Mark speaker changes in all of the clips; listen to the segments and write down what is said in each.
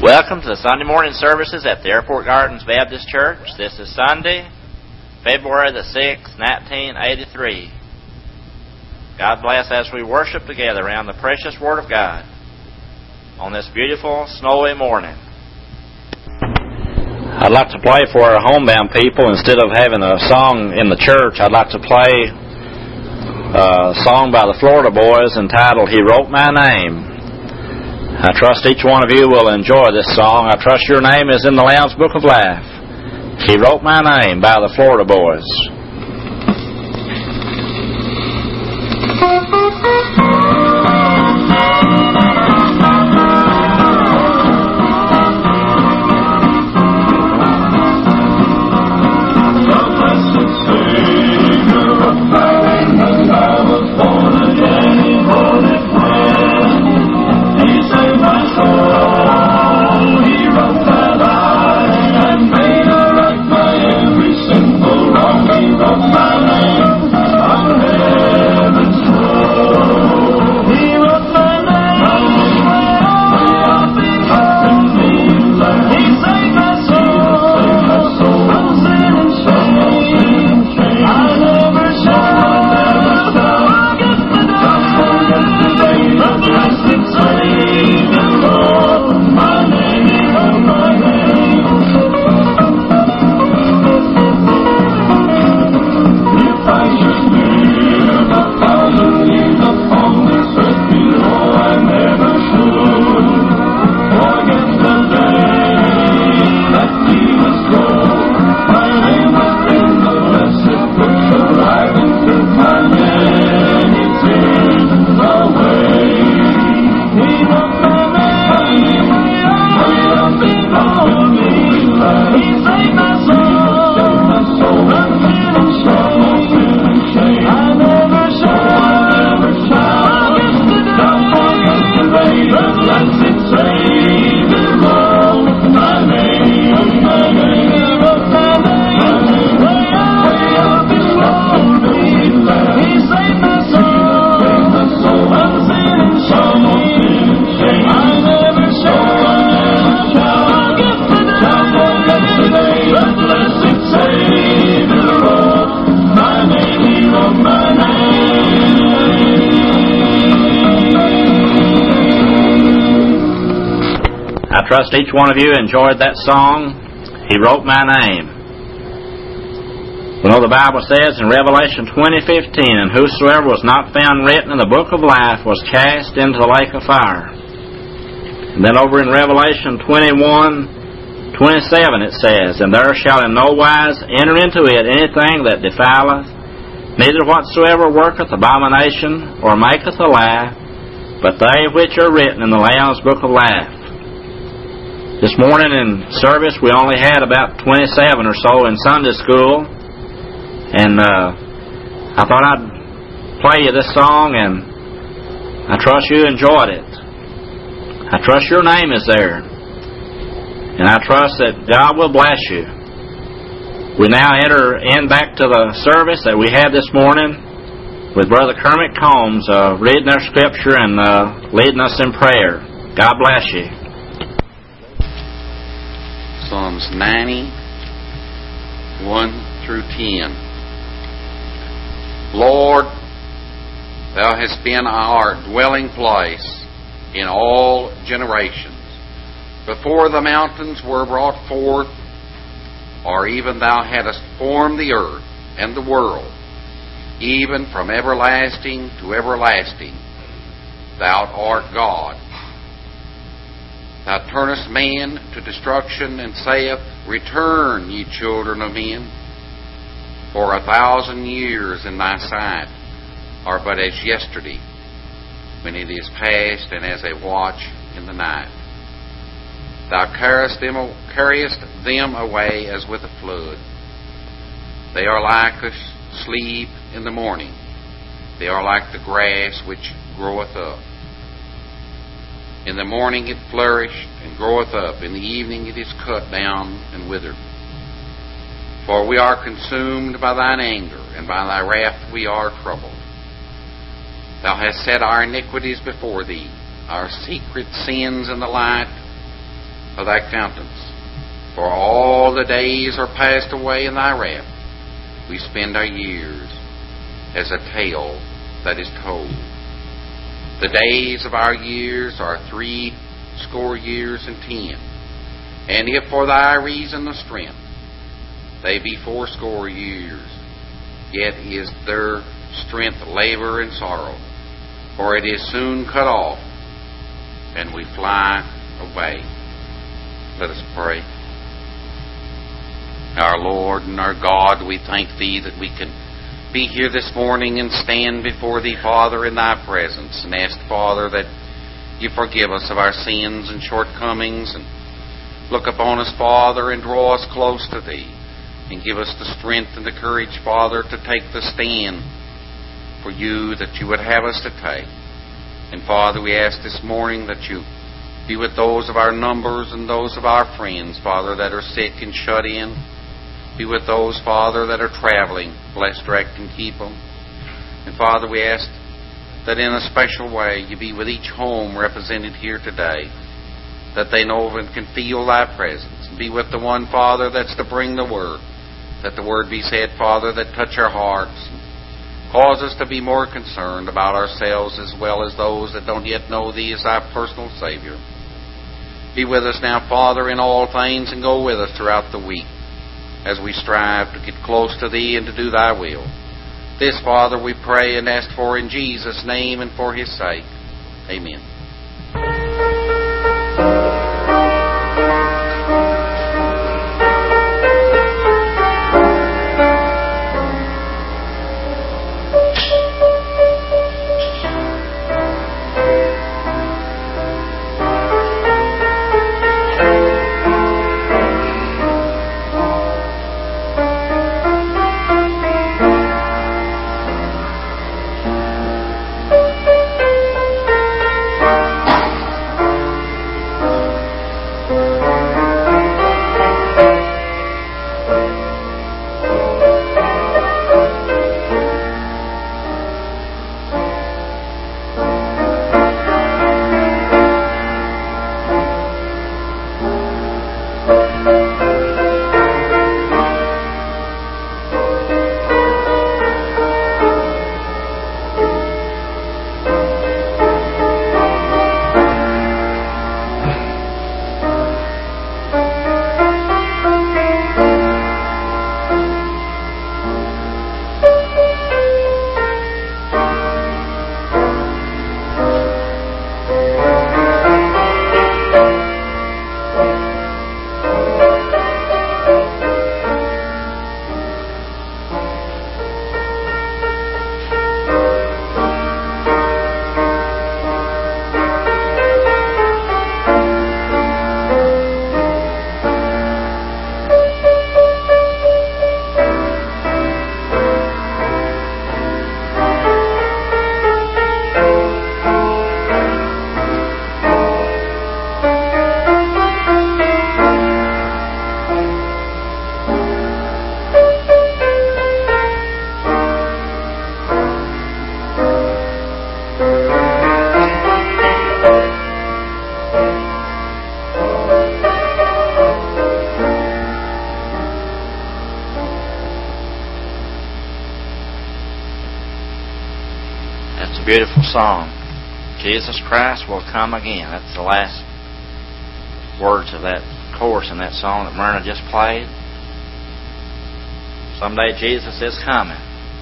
Speaker 1: Welcome to the Sunday morning services at the Airport Gardens Baptist Church. This is Sunday, February the 6th, 1983. God bless as we worship together around the precious Word of God on this beautiful, snowy morning. I'd like to play for our homebound people. Instead of having a song in the church, I'd like to play a song by the Florida Boys entitled, He Wrote My Name. I trust each one of you will enjoy this song. I trust your name is in the Lamb's Book of Life. He Wrote My Name by the Florida Boys. I trust each one of you enjoyed that song, He Wrote My Name. We know the Bible says in Revelation 20:15, and whosoever was not found written in the book of life was cast into the lake of fire. And then over in Revelation 21:27 it says, and there shall in no wise enter into it anything that defileth, neither whatsoever worketh abomination or maketh a lie, but they which are written in the Lamb's book of life. This morning in service we only had about 27 or so in Sunday school, and I thought I'd play you this song, and I trust you enjoyed it. I trust your name is there, and I trust that God will bless you. We now enter in back to the service that we had this morning with Brother Kermit Combs reading our scripture and leading us in prayer. God bless you.
Speaker 2: Psalms 90, 1 through 10. Lord, Thou hast been our dwelling place in all generations. Before the mountains were brought forth, or even Thou hadst formed the earth and the world, even from everlasting to everlasting, Thou art God. Thou turnest man to destruction, and saith, Return, ye children of men. For 1,000 years in Thy sight are but as yesterday, when it is past, and as a watch in the night. Thou carriest them away as with a flood. They are like a sleep in the morning. They are like the grass which groweth up. In the morning it flourisheth and groweth up. In the evening it is cut down and withered. For we are consumed by Thine anger, and by Thy wrath we are troubled. Thou hast set our iniquities before Thee, our secret sins in the light of thy countenance. For all the days are passed away in thy wrath. We spend our years as a tale that is told. The days of our years are 60 years and 10. And if for thy reason of strength they be 80 years, yet is their strength labor and sorrow, for it is soon cut off, and we fly away. Let us pray. Our Lord and our God, we thank Thee that we can be here this morning and stand before Thee, Father, in Thy presence, and ask, Father, that You forgive us of our sins and shortcomings, and look upon us, Father, and draw us close to Thee, and give us the strength and the courage, Father, to take the stand for You that You would have us to take. And Father, we ask this morning that You be with those of our numbers and those of our friends, Father, that are sick and shut in. Be with those, Father, that are traveling. Bless, direct, and keep them. And Father, we ask that in a special way You be with each home represented here today, that they know and can feel Thy presence. And be with the one, Father, that's to bring the Word, that the Word be said, Father, that touch our hearts, and cause us to be more concerned about ourselves as well as those that don't yet know Thee as our personal Savior. Be with us now, Father, in all things, and go with us throughout the week as we strive to get close to Thee and to do Thy will. This, Father, we pray and ask for in Jesus' name and for His sake. Amen.
Speaker 1: Beautiful song. Jesus Christ will come again. That's the last words of that chorus in that song that Myrna just played. Someday Jesus is coming.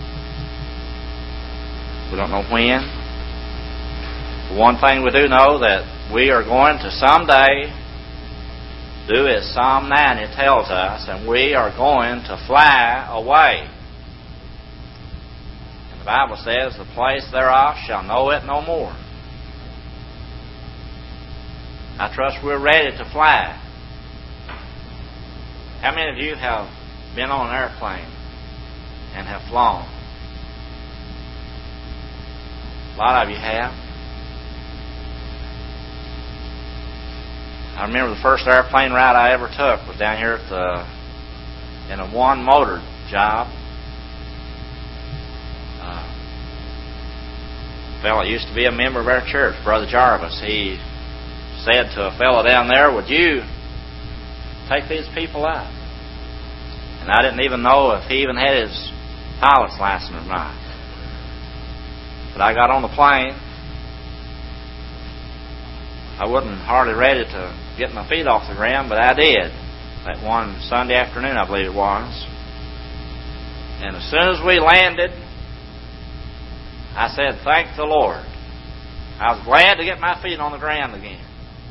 Speaker 1: We don't know when. But one thing we do know, that we are going to someday do as Psalm 90 tells us, and we are going to fly away. The Bible says, the place thereof shall know it no more. I trust we're ready to fly. How many of you have been on an airplane and have flown? A lot of you have. I remember the first airplane ride I ever took was down here at in a one-motor job. A fellow used to be a member of our church, Brother Jarvis. He said to a fellow down there, would you take these people up. And I didn't even know if he even had his pilot's license or not. But I got on the plane. I wasn't hardly ready to get my feet off the ground, but I did. That one Sunday afternoon, I believe it was. And as soon as we landed, I said, thank the Lord. I was glad to get my feet on the ground again.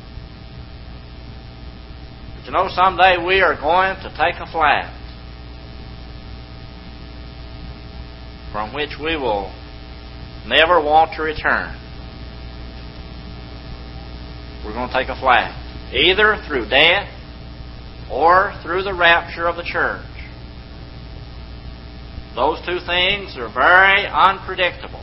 Speaker 1: But you know, someday we are going to take a flight from which we will never want to return. We're going to take a flight, either through death or through the rapture of the church. Those two things are very unpredictable.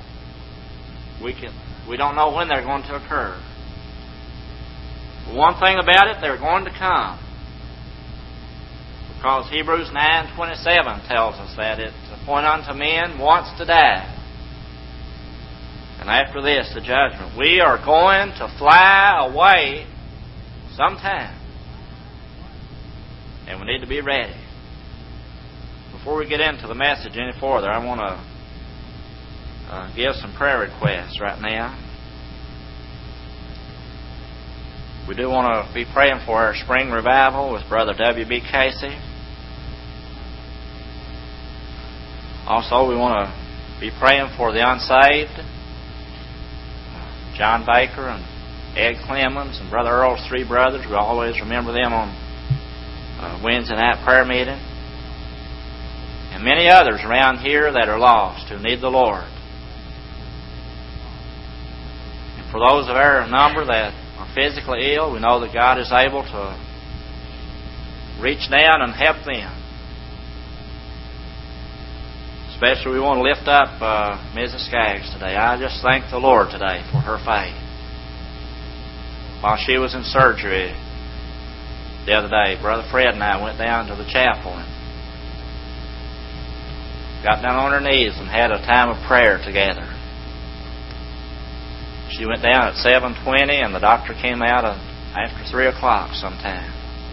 Speaker 1: We don't know when they're going to occur. But one thing about it, they're going to come. Because Hebrews 9:27 tells us that it's appointed unto men once to die. And after this, the judgment. We are going to fly away sometime. And we need to be ready. Before we get into the message any further, I want to give some prayer requests right now. We do want to be praying for our spring revival with Brother W.B. Casey. Also, we want to be praying for the unsaved. John Baker and Ed Clemens and Brother Earl's three brothers. We always remember them on Wednesday night prayer meeting. And many others around here that are lost who need the Lord. And for those of our number that are physically ill, we know that God is able to reach down and help them. Especially we want to lift up Mrs. Skaggs today. I just thank the Lord today for her faith. While she was in surgery the other day, Brother Fred and I went down to the chapel and got down on her knees and had a time of prayer together. She went down at 7:20 and the doctor came out after 3 o'clock sometime.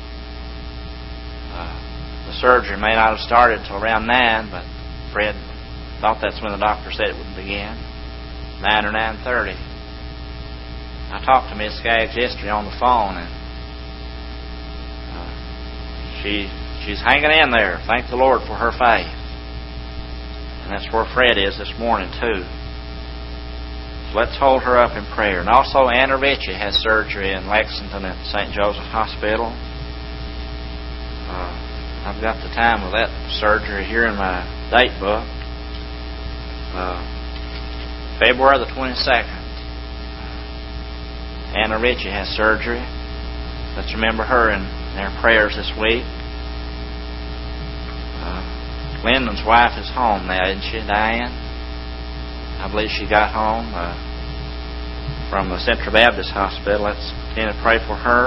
Speaker 1: The surgery may not have started until around 9, but Fred thought that's when the doctor said it would begin. 9 or 9:30. I talked to Miss Skaggs yesterday on the phone, and she's hanging in there. Thank the Lord for her faith. And that's where Fred is this morning, too. So let's hold her up in prayer. And also, Anna Ritchie has surgery in Lexington at St. Joseph Hospital. I've got the time of that surgery here in my date book. February the 22nd. Anna Ritchie has surgery. Let's remember her in our prayers this week. Lyndon's wife is home now, isn't she, Diane? I believe she got home from the Central Baptist Hospital. Let's continue to pray for her.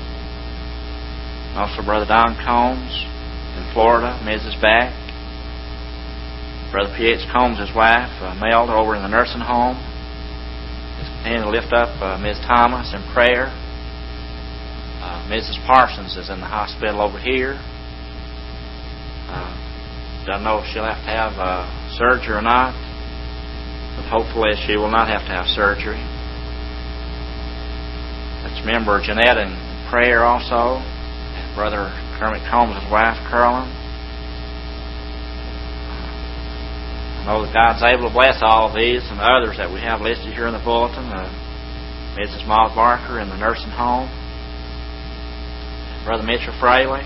Speaker 1: Also, Brother Don Combs in Florida, Mrs. Back. Brother P.H. Combs, his wife, Melda, over in the nursing home. Let's continue to lift up Ms. Thomas in prayer. Mrs. Parsons is in the hospital over here. Don't know if she'll have to have surgery or not, but hopefully she will not have to have surgery. Let's remember Jeanette in prayer also, and Brother Kermit Combs' wife, Carolyn. I know that God's able to bless all of these and others that we have listed here in the bulletin. Mrs. Maud Barker in the nursing home, Brother Mitchell Fraley,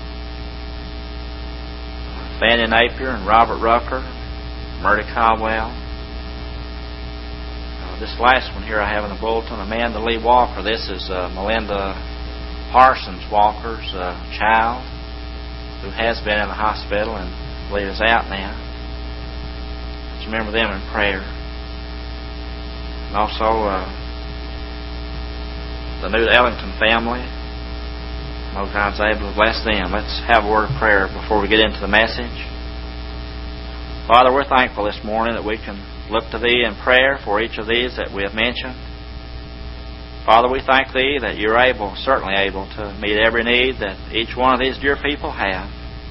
Speaker 1: Fanny Napier and Robert Rucker, Murray Caldwell. This last one here I have in the bulletin, Amanda Lee Walker. This is Melinda Parsons Walker's child, who has been in the hospital and I believe is out now. Let's remember them in prayer. And also the new Ellington family. I know God's able to bless them. Let's have a word of prayer before we get into the message. Father, we're thankful this morning that we can look to Thee in prayer for each of these that we have mentioned. Father, we thank Thee that You're able, certainly able, to meet every need that each one of these dear people have.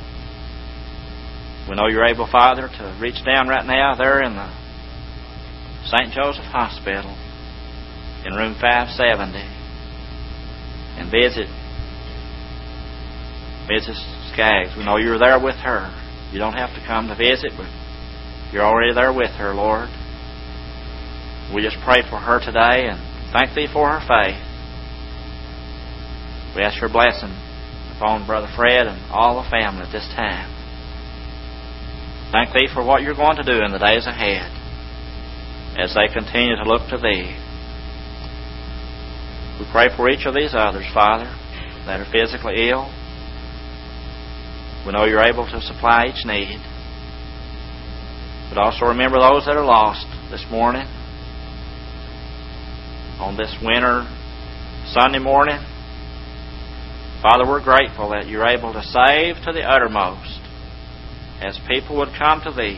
Speaker 1: We know You're able, Father, to reach down right now there in the St. Joseph Hospital in room 570 and visit Mrs. Skaggs. We know You're there with her. You don't have to come to visit, but You're already there with her, Lord. We just pray for her today and thank Thee for her faith. We ask Your blessing upon Brother Fred and all the family at this time. Thank Thee for what You're going to do in the days ahead as they continue to look to Thee. We pray for each of these others, Father, that are physically ill. We know You're able to supply each need. But also remember those that are lost this morning, on this winter Sunday morning. Father, we're grateful that You're able to save to the uttermost as people would come to Thee.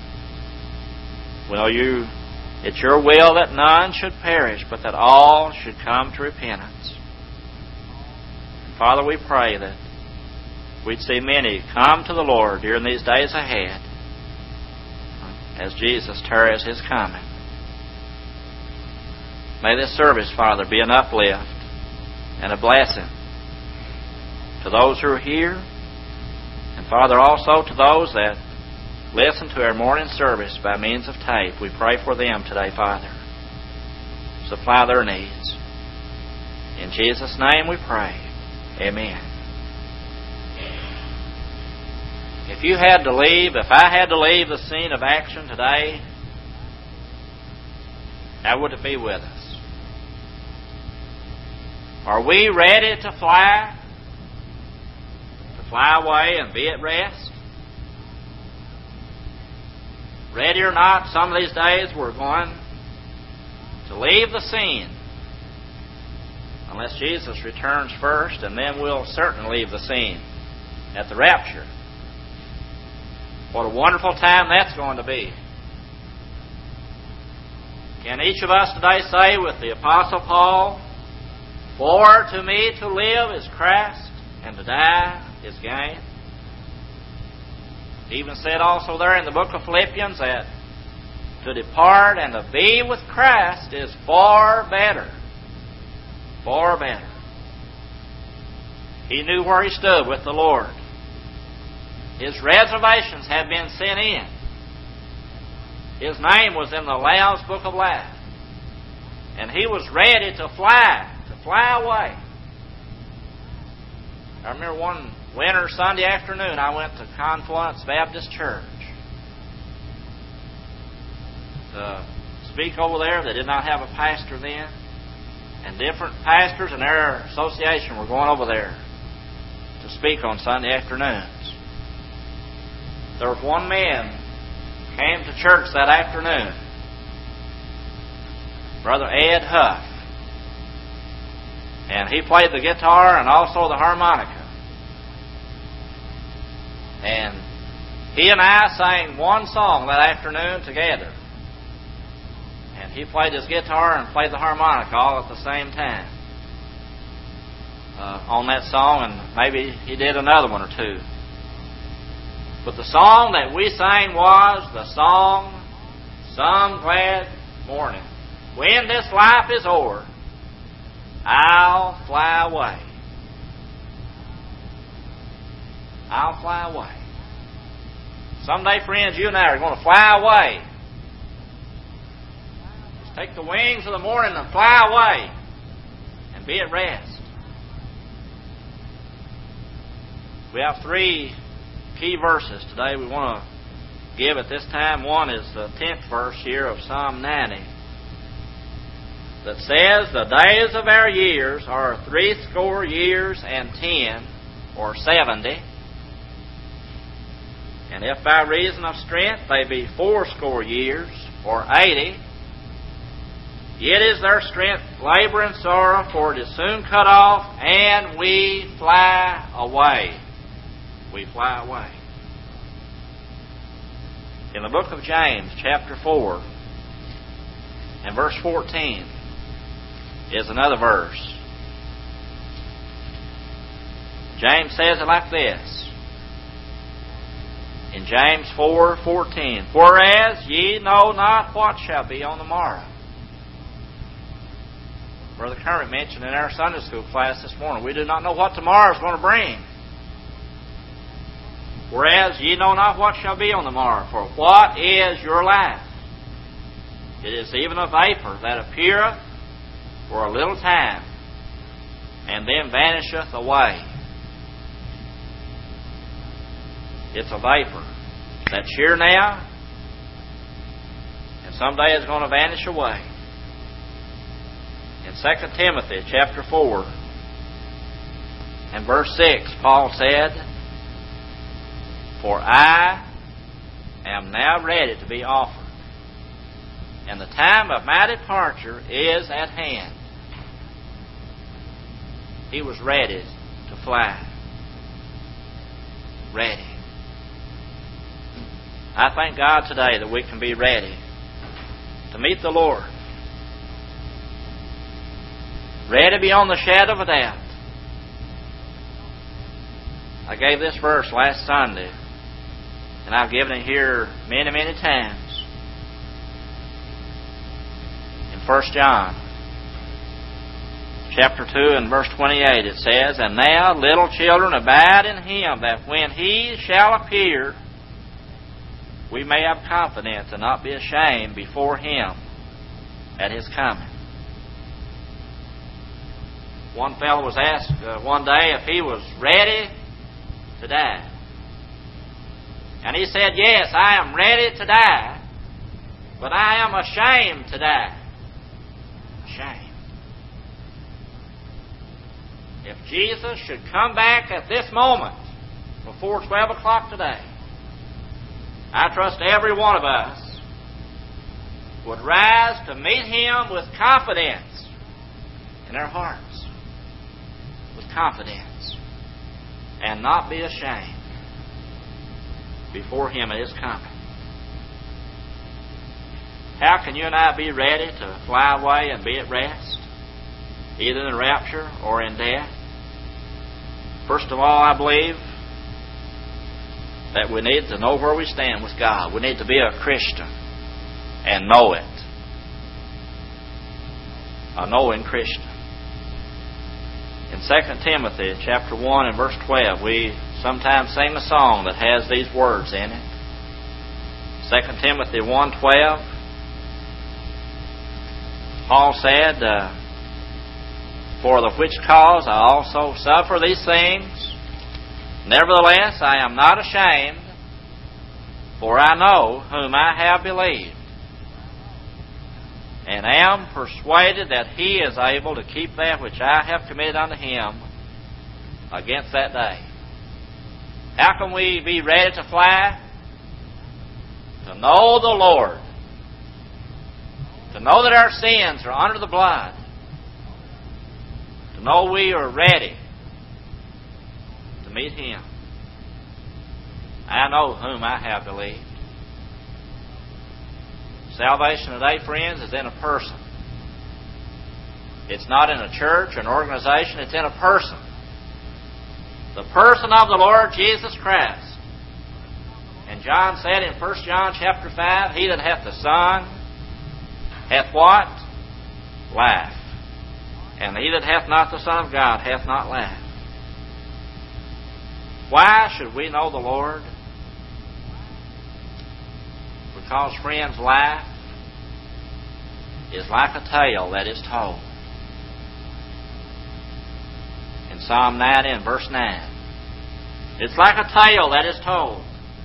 Speaker 1: We know it's Your will that none should perish, but that all should come to repentance. And Father, we pray that we'd see many come to the Lord during these days ahead as Jesus tarries His coming. May this service, Father, be an uplift and a blessing to those who are here, and Father, also to those that listen to our morning service by means of tape. We pray for them today, Father. Supply their needs. In Jesus' name we pray. Amen. If I had to leave the scene of action today, how would it be with us? Are we ready to fly? To fly away and be at rest? Ready or not, some of these days we're going to leave the scene. Unless Jesus returns first, and then we'll certainly leave the scene at the rapture. What a wonderful time that's going to be. Can each of us today say with the Apostle Paul, "For to me to live is Christ, and to die is gain"? He even said also there in the book of Philippians that to depart and to be with Christ is far better. Far better. He knew where he stood with the Lord. His reservations had been sent in. His name was in the Lamb's Book of Life. And he was ready to fly away. I remember one winter Sunday afternoon I went to Confluence Baptist Church to speak over there. They did not have a pastor then. And different pastors in their association were going over there to speak on Sunday afternoons. There was one man came to church that afternoon, Brother Ed Huff. And he played the guitar and also the harmonica. And he and I sang one song that afternoon together. And he played his guitar and played the harmonica all at the same time on that song, and maybe he did another one or two. But the song that we sang was the song, "Some Glad Morning. When this life is o'er, I'll fly away. I'll fly away." Someday, friends, you and I are going to fly away. Just take the wings of the morning and fly away and be at rest. We have 3 key verses today we want to give at this time. One is the 10th verse here of Psalm 90 that says, "The days of our years are 80 years and 10, or 70. And if by reason of strength they be 80 years, or 80, yet is their strength labor and sorrow, for it is soon cut off, and we fly away." We fly away. In the book of James, chapter 4, and verse 14, is another verse. James says it like this. In James 4:14, whereas ye know not what shall be on the morrow. Brother Kermit mentioned in our Sunday school class this morning, we do not know what tomorrow is going to bring. Whereas ye know not what shall be on the morrow, for what is your life? It is even a vapor that appeareth for a little time, and then vanisheth away. It's a vapor that's here now, and someday it's going to vanish away. In 2 Timothy chapter 4 and verse 6, Paul said, for I am now ready to be offered, and the time of my departure is at hand. He was ready to fly. Ready. I thank God today that we can be ready to meet the Lord. Ready beyond the shadow of a doubt. I gave this verse last Sunday, and I've given it here many, many times. In 1 John chapter 2 and verse 28 it says, and now, little children, abide in Him, that when He shall appear, we may have confidence and not be ashamed before Him at His coming. One fellow was asked one day if he was ready to die. And he said, yes, I am ready to die, but I am ashamed to die. Ashamed. If Jesus should come back at this moment before 12 o'clock today, I trust every one of us would rise to meet Him with confidence in our hearts. With confidence. And not be ashamed before Him at His coming. How can you and I be ready to fly away and be at rest? Either in rapture or in death? First of all, I believe that we need to know where we stand with God. We need to be a Christian and know it. A knowing Christian. In 2 Timothy chapter 1 and verse 12, we sometimes sing a song that has these words in it. 2 Timothy 1:12, Paul said, for the which cause I also suffer these things. Nevertheless, I am not ashamed, for I know whom I have believed, and am persuaded that He is able to keep that which I have committed unto Him against that day. How can we be ready to fly? To know the Lord. To know that our sins are under the blood. To know we are ready to meet Him. I know whom I have believed. Salvation today, friends, is in a person. It's not in a church or an organization, it's in a person. The person of the Lord Jesus Christ. And John said in 1 John chapter 5, he that hath the Son hath what? Life. And he that hath not the Son of God hath not life. Why should we know the Lord? Because, friends, life is like a tale that is told. In Psalm 90 and verse 9. It's like a tale that is told.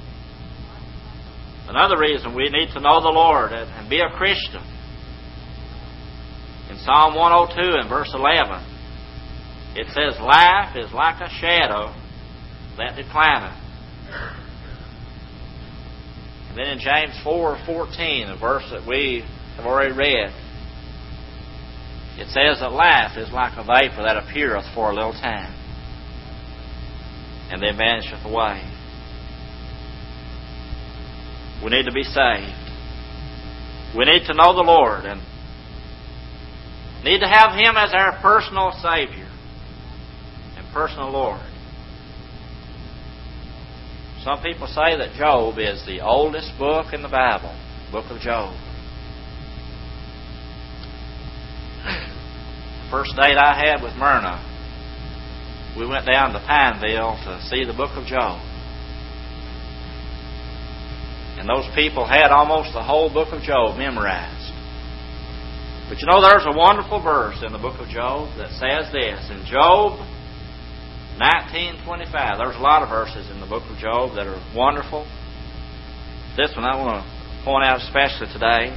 Speaker 1: Another reason we need to know the Lord and be a Christian. In Psalm 102 and verse 11, it says, life is like a shadow that declineth. And then in James 4:14, a verse that we have already read, it says that life is like a vapor that appeareth for a little time, and then vanisheth away. We need to be saved. We need to know the Lord. And Need to have Him as our personal Savior and personal Lord. Some people say that Job is the oldest book in the Bible, Book of Job. First date I had with Myrna, we went down to Pineville to see the Book of Job. And those people had almost the whole Book of Job memorized. But you know, there's a wonderful verse in the Book of Job that says this. In Job 19:25, there's a lot of verses in the Book of Job that are wonderful. This one I want to point out especially today.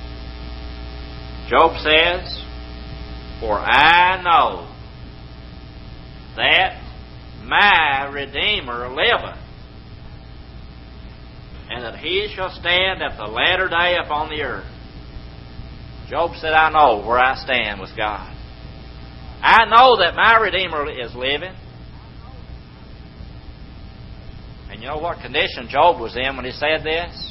Speaker 1: Job says, "For I know that my Redeemer liveth, and that He shall stand at the latter day upon the earth." Job said, I know where I stand with God. I know that my Redeemer is living. And you know what condition Job was in when he said this?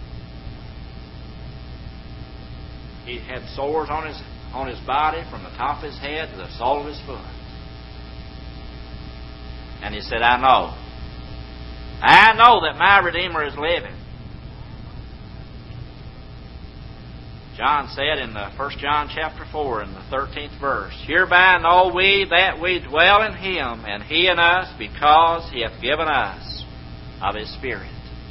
Speaker 1: He had sores on his body from the top of his head to the sole of his foot. And he said, I know that my Redeemer is living. John said in 1 John chapter 4 in the 13th verse, Hereby know we that we dwell in Him, and He in us, because He hath given us of His Spirit.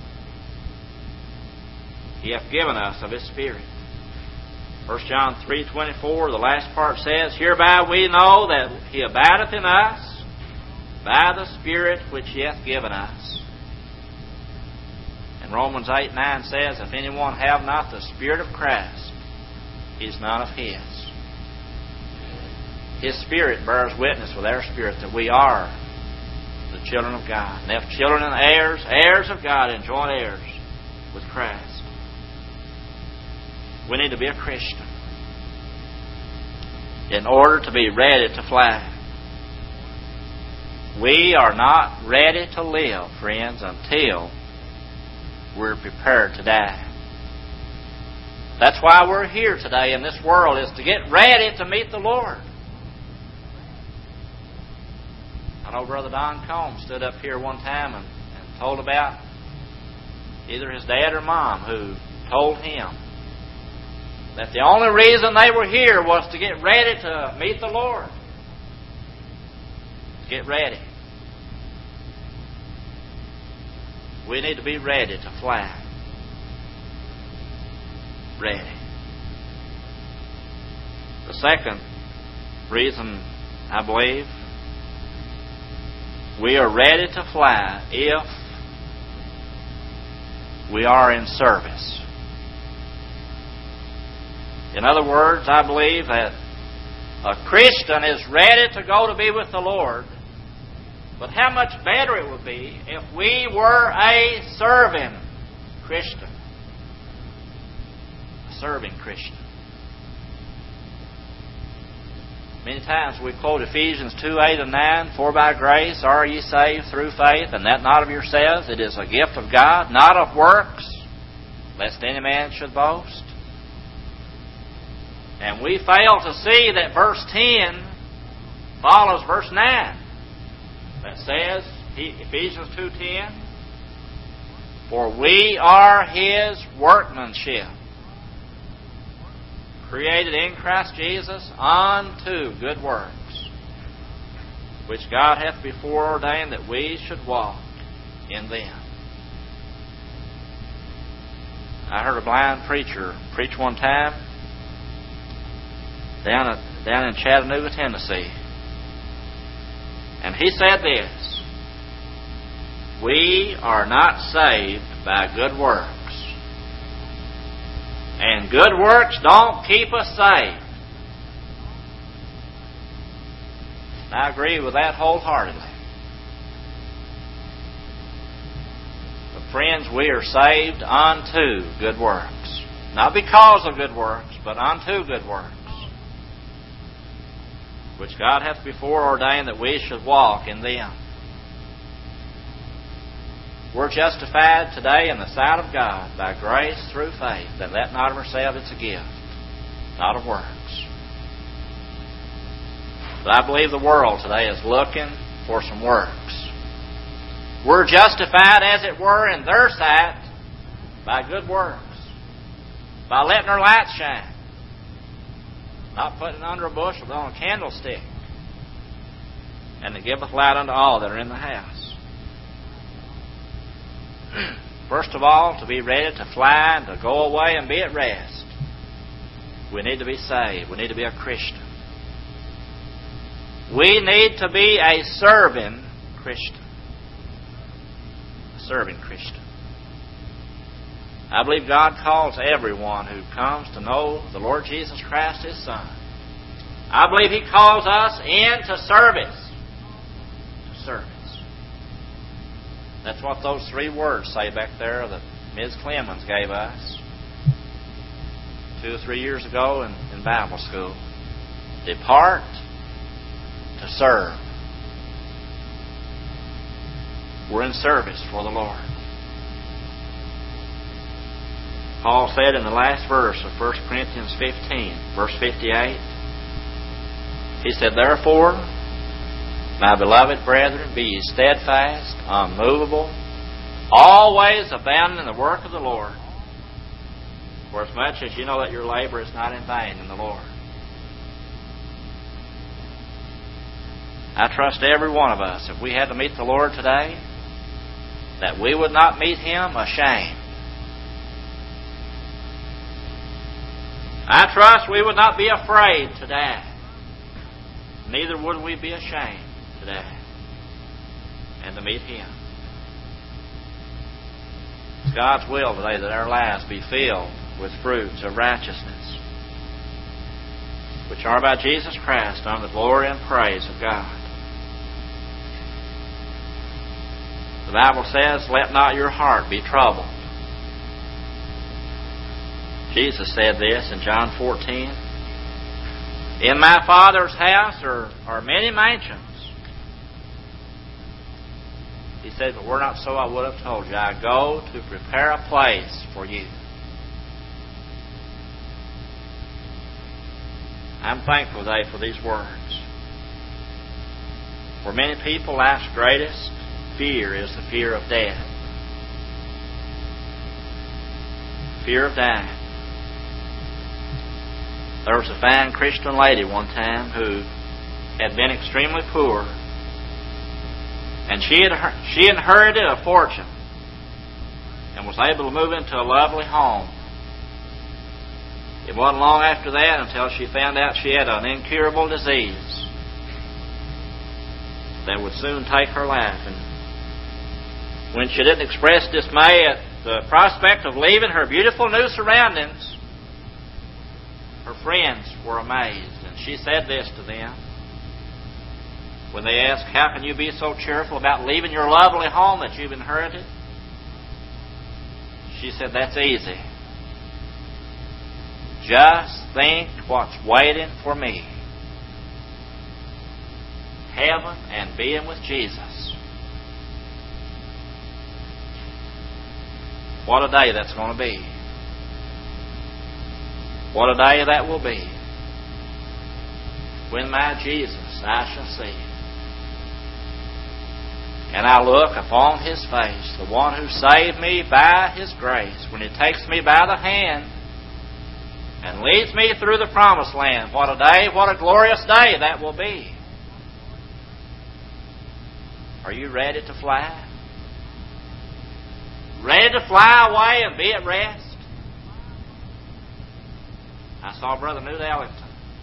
Speaker 1: He hath given us of His Spirit. 1 John 3:24, the last part says, Hereby we know that He abideth in us by the Spirit which He hath given us. And Romans 8:9 says, If anyone have not the Spirit of Christ, he is none of His. His Spirit bears witness with our spirit that we are the children of God. And if children and heirs, heirs of God, and joint heirs with Christ. We need to be a Christian in order to be ready to fly. We are not ready to live, friends, until we're prepared to die. That's why we're here today in this world, is to get ready to meet the Lord. I know Brother Don Combs stood up here one time and told about either his dad or mom who told him that the only reason they were here was to get ready to meet the Lord. Get ready. We need to be ready to fly. Ready. The second reason, I believe, we are ready to fly if we are in service. In other words, I believe that a Christian is ready to go to be with the Lord, but how much better it would be if we were a serving Christian. A serving Christian. Many times we quote Ephesians 2:8 and 9, For by grace are ye saved through faith, and that not of yourselves, it is a gift of God, not of works, lest any man should boast. And we fail to see that verse 10 follows verse 9. That says, Ephesians 2:10, For we are His workmanship, created in Christ Jesus unto good works, which God hath before ordained that we should walk in them. I heard a blind preacher preach one time down in Chattanooga, Tennessee. And he said this, We are not saved by good works. And good works don't keep us saved. And I agree with that wholeheartedly. But friends, we are saved unto good works. Not because of good works, but unto good works, which God hath before ordained that we should walk in them. We're justified today in the sight of God by grace through faith, that not of ourselves, it's a gift, not of works. But I believe the world today is looking for some works. We're justified, as it were, in their sight by good works, by letting our light shine, not putting it under a bushel, but on a candlestick, and it giveth light unto all that are in the house. First of all, to be ready to fly and to go away and be at rest, we need to be saved. We need to be a Christian. We need to be a serving Christian. A serving Christian. I believe God calls everyone who comes to know the Lord Jesus Christ, His Son. I believe He calls us into service. To service. That's what those 3 words say back there that Ms. Clemens gave us 2 or 3 years ago in Bible school. Depart to serve. We're in service for the Lord. Paul said in the last verse of 1 Corinthians 15, verse 58, he said, "Therefore, my beloved brethren, be ye steadfast, unmovable, always abounding in the work of the Lord, for as much as you know that your labor is not in vain in the Lord." I trust every one of us, if we had to meet the Lord today, that we would not meet Him ashamed. I trust we would not be afraid to die. Neither would we be ashamed to die and to meet Him. It's God's will today that our lives be filled with fruits of righteousness, which are by Jesus Christ unto the glory and praise of God. The Bible says, "Let not your heart be troubled." Jesus said this in John 14. "In my Father's house are many mansions." He said, "If it were not so, I would have told you. I go to prepare a place for you." I'm thankful today for these words. For many people, life's greatest fear is the fear of death. Fear of dying. There was a fine Christian lady one time who had been extremely poor, and she inherited a fortune and was able to move into a lovely home. It wasn't long after that until she found out she had an incurable disease that would soon take her life. And when she didn't express dismay at the prospect of leaving her beautiful new surroundings, her friends were amazed. And she said this to them when they asked, "How can you be so cheerful about leaving your lovely home that you've inherited?" She said, "That's easy. Just think what's waiting for me. Heaven and being with Jesus. What a day that's going to be. What a day that will be. When my Jesus I shall see. And I look upon His face, the one who saved me by His grace, when He takes me by the hand and leads me through the promised land. What a day, what a glorious day that will be. Are you ready to fly? Ready to fly away and be at rest? I saw Brother Newt Ellington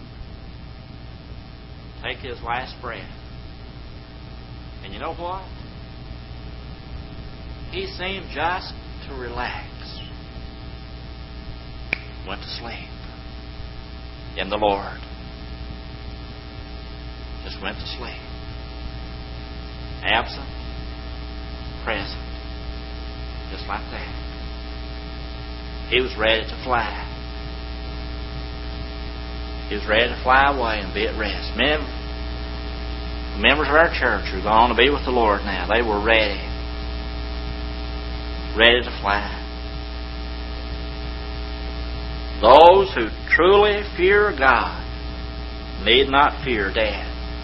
Speaker 1: take his last breath. And you know what? He seemed just to relax. Went to sleep in the Lord. Just went to sleep. Absent, present. Just like that. He was ready to fly. He was ready to fly away and be at rest. Members of our church who are going to be with the Lord now, they were ready. Ready to fly. Those who truly fear God need not fear death.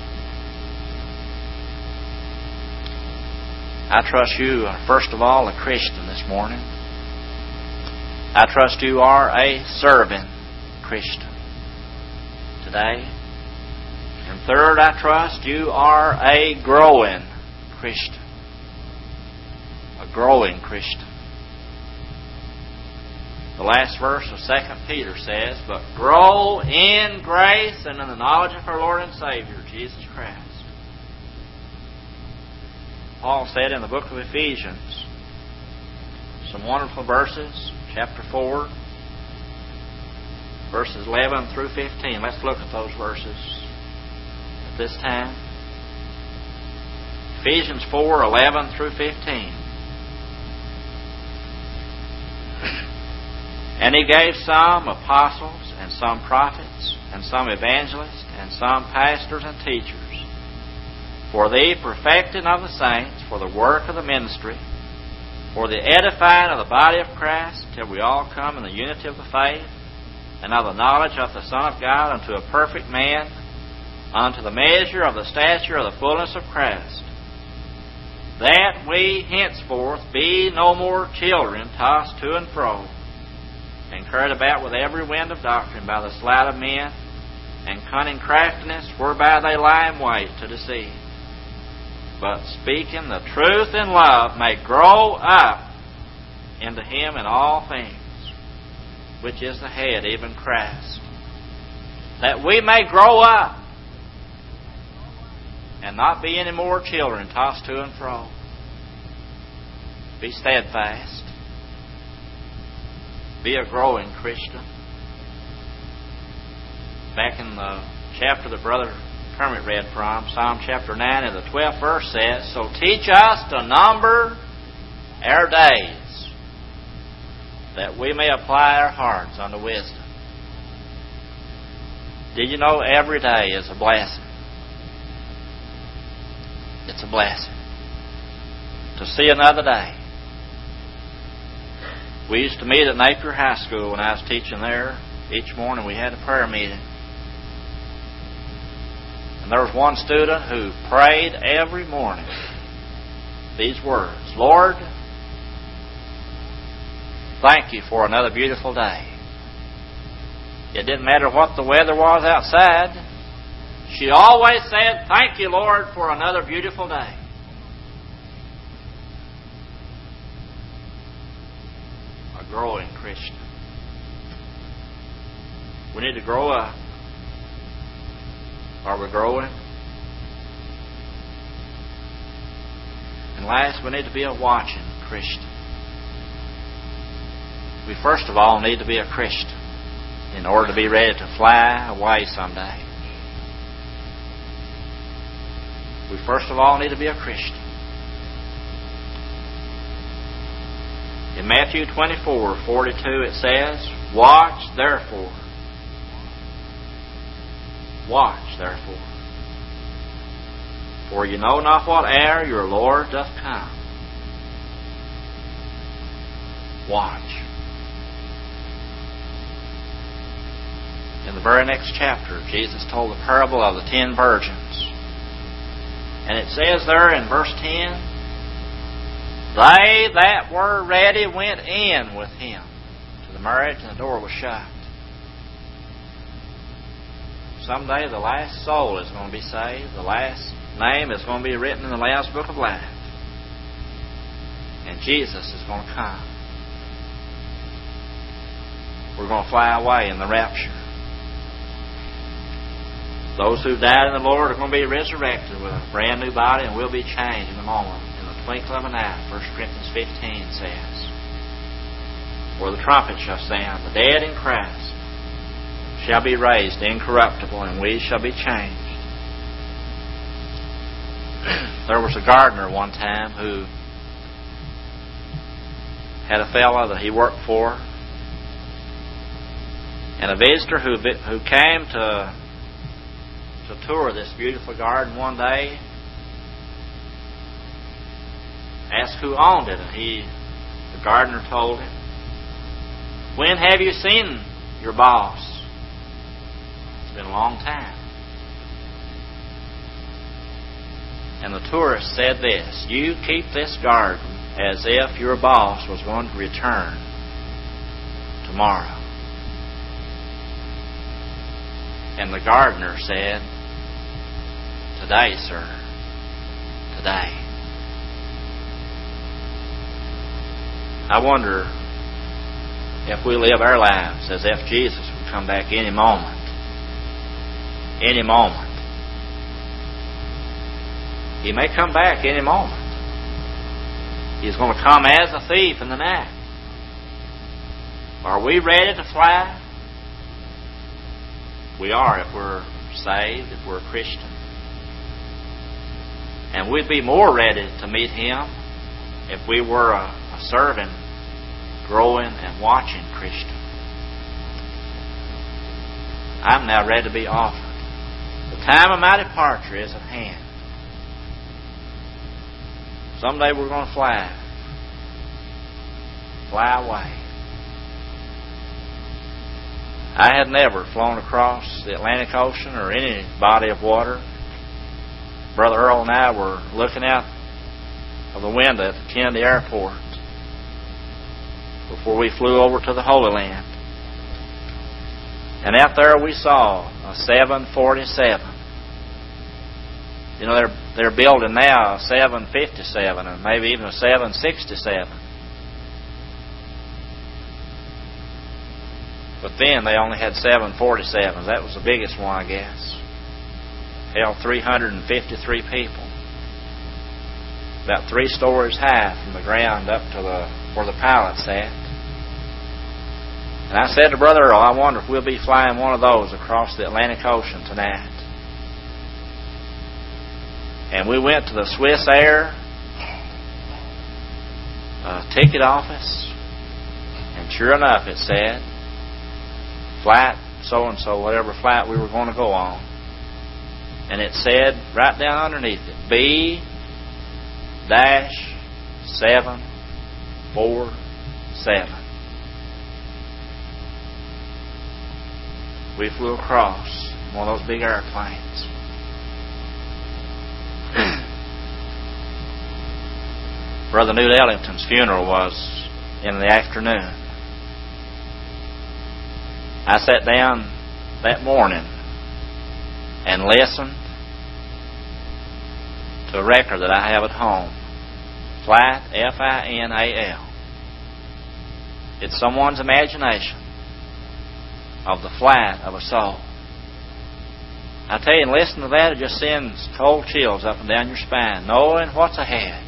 Speaker 1: I trust you are, first of all, a Christian this morning. I trust you are a serving Christian today. And third, I trust you are a growing Christian. A growing Christian. The last verse of 2 Peter says, "But grow in grace and in the knowledge of our Lord and Savior, Jesus Christ." Paul said in the book of Ephesians, some wonderful verses, chapter 4, verses 11 through 15. Let's look at those verses at this time. Ephesians 4, 11 through 15. "And he gave some apostles, and some prophets, and some evangelists, and some pastors and teachers, for the perfecting of the saints, for the work of the ministry, for the edifying of the body of Christ, till we all come in the unity of the faith, and of the knowledge of the Son of God, unto a perfect man, unto the measure of the stature of the fullness of Christ, that we henceforth be no more children, tossed to and fro, and carried about with every wind of doctrine by the sleight of men, and cunning craftiness, whereby they lie in wait to deceive. But speaking the truth in love may grow up into Him in all things, which is the head, even Christ, that we may grow up and not be any more children tossed to and fro. Be steadfast. Be a growing Christian. Back in the chapter that Brother Kermit read from, Psalm chapter 9 and the 12th verse says, "So teach us to number our days, that we may apply our hearts unto wisdom." Did you know every day is a blessing? It's a blessing to see another day. We used to meet at Napier High School when I was teaching there. Each morning we had a prayer meeting. And there was one student who prayed every morning these words, "Lord, thank you for another beautiful day." It didn't matter what the weather was outside. She always said, "Thank you, Lord, for another beautiful day." A growing Christian. We need to grow up. Are we growing? And last, we need to be a watching Christian. We first of all need to be a Christian in order to be ready to fly away someday. We first of all need to be a Christian. In Matthew 24:42 it says, "Watch therefore. Watch therefore. For you know not what hour your Lord doth come." Watch. In the very next chapter, Jesus told the parable of the 10 virgins. And it says there in verse 10, "They that were ready went in with him to the marriage, and the door was shut." Someday the last soul is going to be saved. The last name is going to be written in the Lamb's Book of Life. And Jesus is going to come. We're going to fly away in the rapture. Those who died in the Lord are going to be resurrected with a brand new body, and will be changed in a moment, in the twinkling of an eye. 1 Corinthians 15 says, "For the trumpet shall sound, the dead in Christ shall be raised incorruptible, and we shall be changed." There was a gardener one time who had a fellow that he worked for, and a visitor who came to tour this beautiful garden one day asked who owned it, and the gardener told him, "When have you seen your boss?" "It's been a long time." And the tourist said this, "You keep this garden as if your boss was going to return tomorrow." And the gardener said, "Today, sir, today." I wonder if we live our lives as if Jesus would come back any moment. Any moment. He may come back any moment. He's going to come as a thief in the night. Are we ready to fly? We are if we're saved, if we're a Christian. And we'd be more ready to meet Him if we were a serving, growing, and watching Christian. I'm now ready to be offered. The time of my departure is at hand. Someday we're going to fly. Fly away. I had never flown across the Atlantic Ocean or any body of water. Brother Earl and I were looking out of the window at the Kennedy Airport before we flew over to the Holy Land. And out there we saw a 747. You know, they're building now a 757 and maybe even a 767. But then they only had 747s. That was the biggest one, I guess. Held 353 people. About 3 stories high from the ground up to where the pilot sat. And I said to Brother Earl, I wonder if we'll be flying one of those across the Atlantic Ocean tonight. And we went to the Swiss Air ticket office, and sure enough it said, flight so-and-so, whatever flight we were going to go on. And it said right down underneath it, B-747. We flew across one of those big airplanes. Brother Newt Ellington's funeral was in the afternoon. I sat down that morning and listened to a record that I have at home. Flight, F-I-N-A-L. It's someone's imagination of the flight of a soul. I tell you, and listen to that, it just sends cold chills up and down your spine, knowing what's ahead.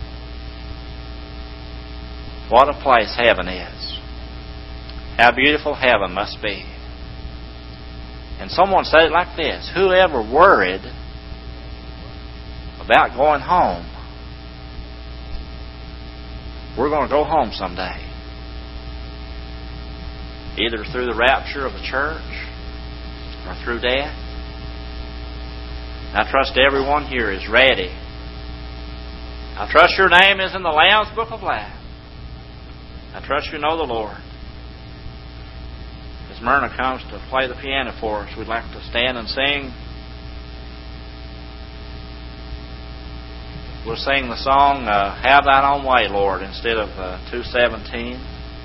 Speaker 1: What a place heaven is. How beautiful heaven must be. And someone said it like this, whoever worried about going home, we're going to go home someday. Either through the rapture of the church or through death. I trust everyone here is ready. I trust your name is in the Lamb's Book of Life. I trust you know the Lord. As Myrna comes to play the piano for us, we'd like to stand and sing. We'll sing the song, Have Thine Own Way, Lord, instead of 217.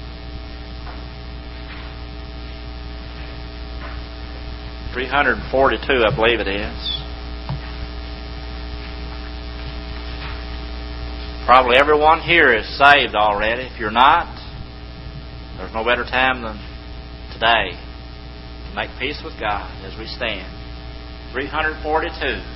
Speaker 1: .342, I believe it is. Probably everyone here is saved already. If you're not, there's no better time than today to make peace with God as we stand. 342.